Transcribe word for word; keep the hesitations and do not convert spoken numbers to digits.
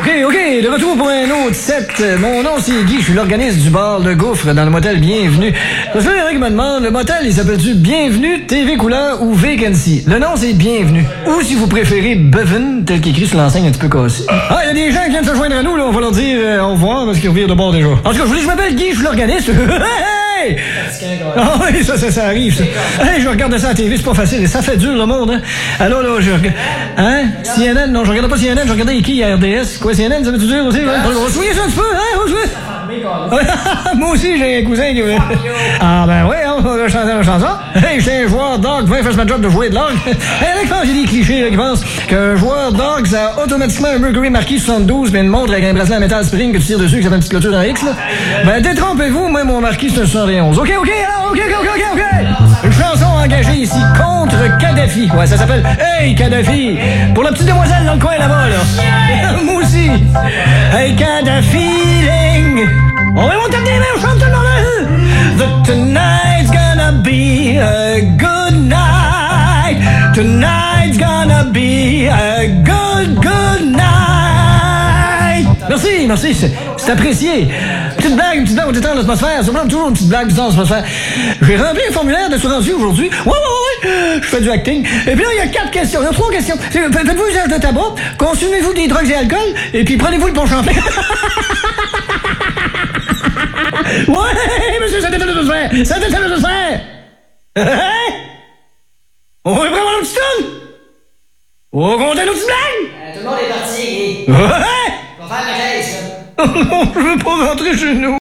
OK, OK, de retour pour un autre set. Mon nom, c'est Guy, je suis l'organiste du bar Le Gouffre dans le motel Bienvenue. Parce que il y en a qui me demandent, le motel, il s'appelle-tu Bienvenue, T V couleur ou Vacancy? Le nom, c'est Bienvenue. Ou si vous préférez Bevan, tel qu'écrit sur l'enseigne un petit peu cassée. Ah, il y a des gens qui viennent se joindre à nous, là, on va leur dire euh, au revoir parce qu'ils revirent de bord déjà. En tout cas, je vous dis, je m'appelle Guy, je suis l'organiste. Hey! Ah oui, ça, ça, ça arrive, ça. Hey, je regarde ça à la T V, c'est pas facile. Ça fait dur, le monde, hein. Alors, là, je regarde... Hein? C N N? Non, je regardais pas C N N, je regardais qui à R D S. Quoi, C N N, ça fait tout dur aussi? Hein? On va souiller ça un petit peu, hein? On va souiller. Moi aussi, j'ai un cousin qui... Ah, ben oui, on va chanter la chanson. Hey, j'étais un joueur d'orgue, vingt fait ma job de jouer de l'orgue. Hey, là, j'ai des clichés, là, qui pensent qu'un joueur d'orgue, ça a automatiquement un Mercury Marquis soixante-douze, mais une montre avec un bracelet à métal spring que tu tires dessus, que ça fait une petite clôture en X, là. Ben, détrompez-vous, moi, mon Marquis, c'est un soixante et onze. OK, OK, alors, OK, OK, OK, OK. Une chanson engagée ici contre Kadhafi. Ouais, ça s'appelle Hey, Kadhafi. Pour la petite demoiselle dans le coin là-bas, là. Moi aussi. Hey, Kadhafi. On va monter des mains, on chante tout le monde. The tonight's gonna be a good night. Tonight's gonna be a good, good night. Merci, merci, c'est, c'est apprécié. Petite blague, une petite blague, on détend l'atmosphère. Ça prend toujours une petite blague, détend l'atmosphère. J'ai rempli un formulaire d'assurance vie aujourd'hui. Ouais, ouais, ouais, je fais du acting. Et puis là, il y a quatre questions. Il y a trois questions. Faites-vous usage de tabac? Consommez-vous des drogues et alcool? Et puis prenez-vous le pont Champlain? Ouais, monsieur, ça détend l'atmosphère. Ça détend l'atmosphère. Hein? On va prendre un petit tour? On va compter une petite blague? Euh, tout le monde est parti. Ouais! On va faire la caisse, là. Non, je veux pas rentrer chez nous.